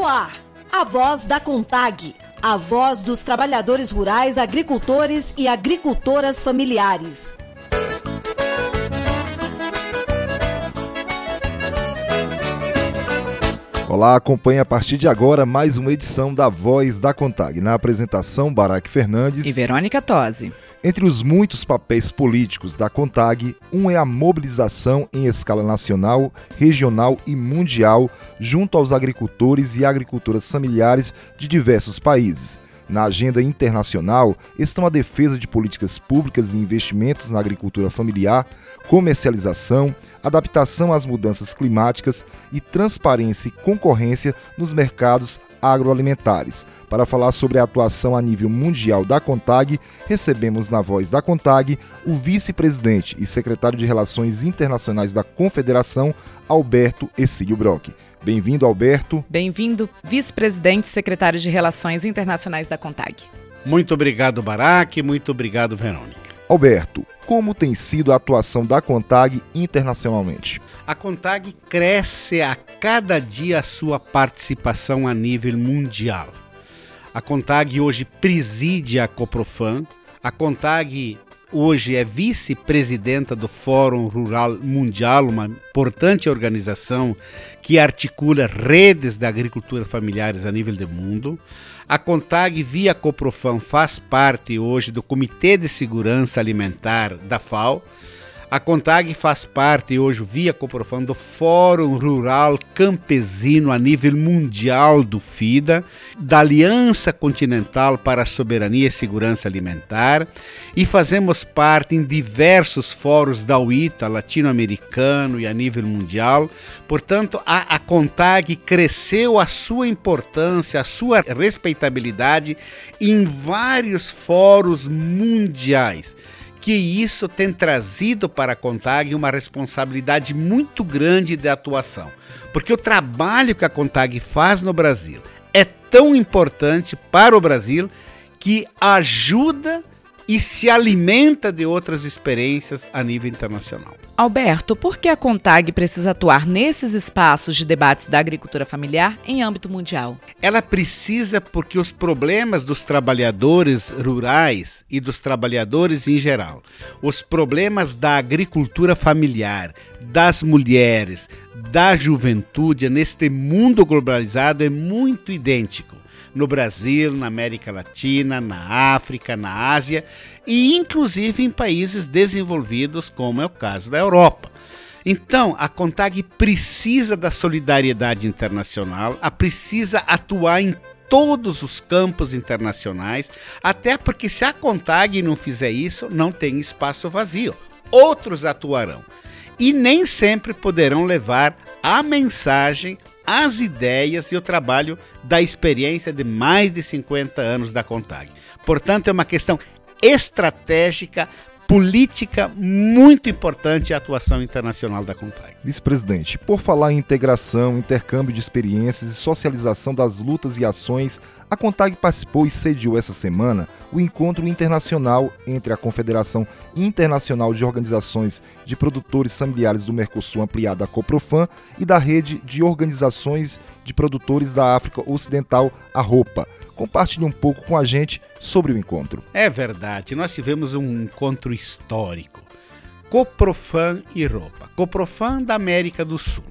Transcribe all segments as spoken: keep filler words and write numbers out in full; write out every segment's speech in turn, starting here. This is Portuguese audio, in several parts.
No ar, a voz da CONTAG, a voz dos trabalhadores rurais, agricultores e agricultoras familiares. Olá, acompanhe a partir de agora mais uma edição da Voz da CONTAG. Na apresentação, Baraque Fernandes e Verônica Tosi. Entre os muitos papéis políticos da CONTAG, um é a mobilização em escala nacional, regional e mundial junto aos agricultores e agricultoras familiares de diversos países. Na agenda internacional estão a defesa de políticas públicas e investimentos na agricultura familiar, comercialização, adaptação às mudanças climáticas e transparência e concorrência nos mercados agroalimentares. Para falar sobre a atuação a nível mundial da CONTAG, recebemos na Voz da CONTAG o vice-presidente e secretário de Relações Internacionais da Confederação, Alberto Exílio Brock. Bem-vindo, Alberto. Bem-vindo, vice-presidente e secretário de Relações Internacionais da CONTAG. Muito obrigado, Baraque. Muito obrigado, Verônica. Alberto, como tem sido a atuação da CONTAG internacionalmente? A CONTAG cresce a cada dia a sua participação a nível mundial. A CONTAG hoje preside a Coprofam. A CONTAG hoje é vice-presidenta do Fórum Rural Mundial, uma importante organização que articula redes de agricultura familiares a nível do mundo. A CONTAG, via Coprofam, faz parte hoje do Comitê de Segurança Alimentar da F A O. A CONTAG faz parte hoje, via Coprofam, do Fórum Rural Campesino a nível mundial do FIDA, da Aliança Continental para a Soberania e Segurança Alimentar, e fazemos parte em diversos fóruns da U I T A, latino-americano e a nível mundial. Portanto, a, a CONTAG cresceu a sua importância, a sua respeitabilidade em vários fóruns mundiais, que isso tem trazido para a CONTAG uma responsabilidade muito grande de atuação. Porque o trabalho que a CONTAG faz no Brasil é tão importante para o Brasil que ajuda e se alimenta de outras experiências a nível internacional. Alberto, por que a CONTAG precisa atuar nesses espaços de debates da agricultura familiar em âmbito mundial? Ela precisa porque os problemas dos trabalhadores rurais e dos trabalhadores em geral, os problemas da agricultura familiar, das mulheres, da juventude, neste mundo globalizado é muito idêntico. No Brasil, na América Latina, na África, na Ásia e inclusive em países desenvolvidos, como é o caso da Europa. Então, a CONTAG precisa da solidariedade internacional, a precisa atuar em todos os campos internacionais, até porque se a CONTAG não fizer isso, não tem espaço vazio. Outros atuarão e nem sempre poderão levar a mensagem, as ideias e o trabalho da experiência de mais de cinquenta anos da CONTAG. Portanto, é uma questão estratégica, política muito importante a atuação internacional da CONTAG. Vice-presidente, por falar em integração, intercâmbio de experiências e socialização das lutas e ações, a CONTAG participou e sediou essa semana o encontro internacional entre a Confederação Internacional de Organizações de Produtores Familiares do Mercosul, ampliada a Coprofam, e da Rede de Organizações de Produtores da África Ocidental, a ROPA. Compartilhe um pouco com a gente sobre o encontro. É verdade, nós tivemos um encontro histórico. Coprofam e ROPA. Coprofam da América do Sul.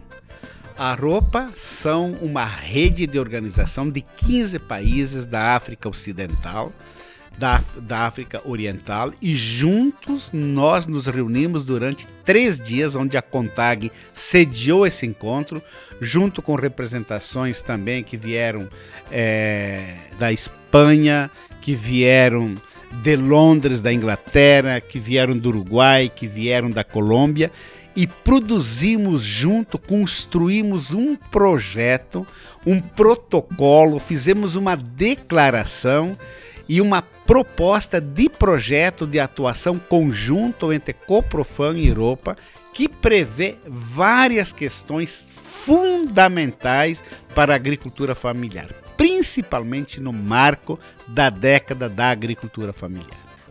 A ROPA são uma rede de organização de quinze países da África Ocidental, da, da África Oriental, e juntos nós nos reunimos durante três dias, onde a CONTAG sediou esse encontro, junto com representações também que vieram é, da Espanha, que vieram de Londres, da Inglaterra, que vieram do Uruguai, que vieram da Colômbia, e produzimos junto, construímos um projeto, um protocolo, fizemos uma declaração e uma proposta de projeto de atuação conjunto entre Coprofam e ROPA, que prevê várias questões fundamentais para a agricultura familiar, principalmente no marco da década da agricultura familiar.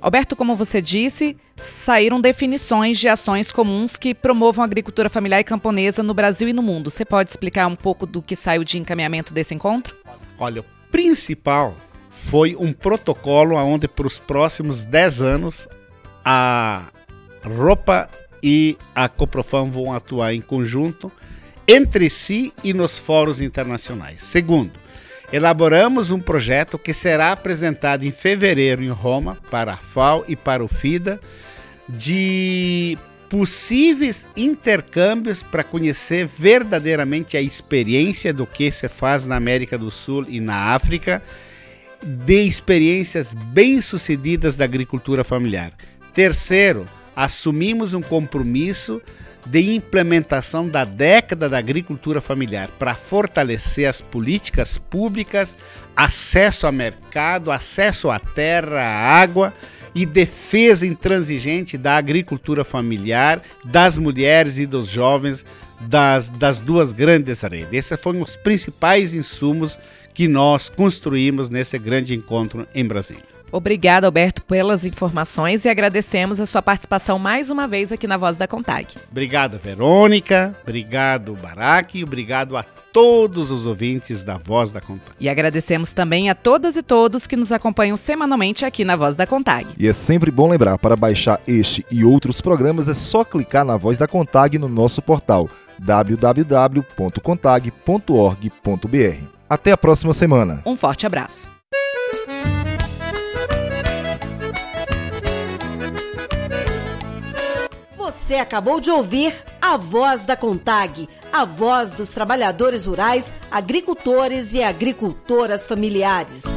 Alberto, como você disse, saíram definições de ações comuns que promovam a agricultura familiar e camponesa no Brasil e no mundo. Você pode explicar um pouco do que saiu de encaminhamento desse encontro? Olha, o principal foi um protocolo onde para os próximos dez anos a ROPA e a Coprofam vão atuar em conjunto entre si e nos fóruns internacionais. Segundo, elaboramos um projeto que será apresentado em fevereiro em Roma para a FAO e para o FIDA de possíveis intercâmbios para conhecer verdadeiramente a experiência do que se faz na América do Sul e na África, de experiências bem-sucedidas da agricultura familiar. Terceiro, assumimos um compromisso de implementação da década da agricultura familiar para fortalecer as políticas públicas, acesso ao mercado, acesso à terra, à água e defesa intransigente da agricultura familiar, das mulheres e dos jovens das, das duas grandes redes. Esses foram os principais insumos que nós construímos nesse grande encontro em Brasília. Obrigada, Alberto, pelas informações e agradecemos a sua participação mais uma vez aqui na Voz da CONTAG. Obrigado, Verônica. Obrigado, Barak. Obrigado a todos os ouvintes da Voz da CONTAG. E agradecemos também a todas e todos que nos acompanham semanalmente aqui na Voz da CONTAG. E é sempre bom lembrar, para baixar este e outros programas é só clicar na Voz da CONTAG no nosso portal w w w ponto contag ponto org ponto b r. Até a próxima semana. Um forte abraço. Você acabou de ouvir a Voz da CONTAG, a voz dos trabalhadores rurais, agricultores e agricultoras familiares.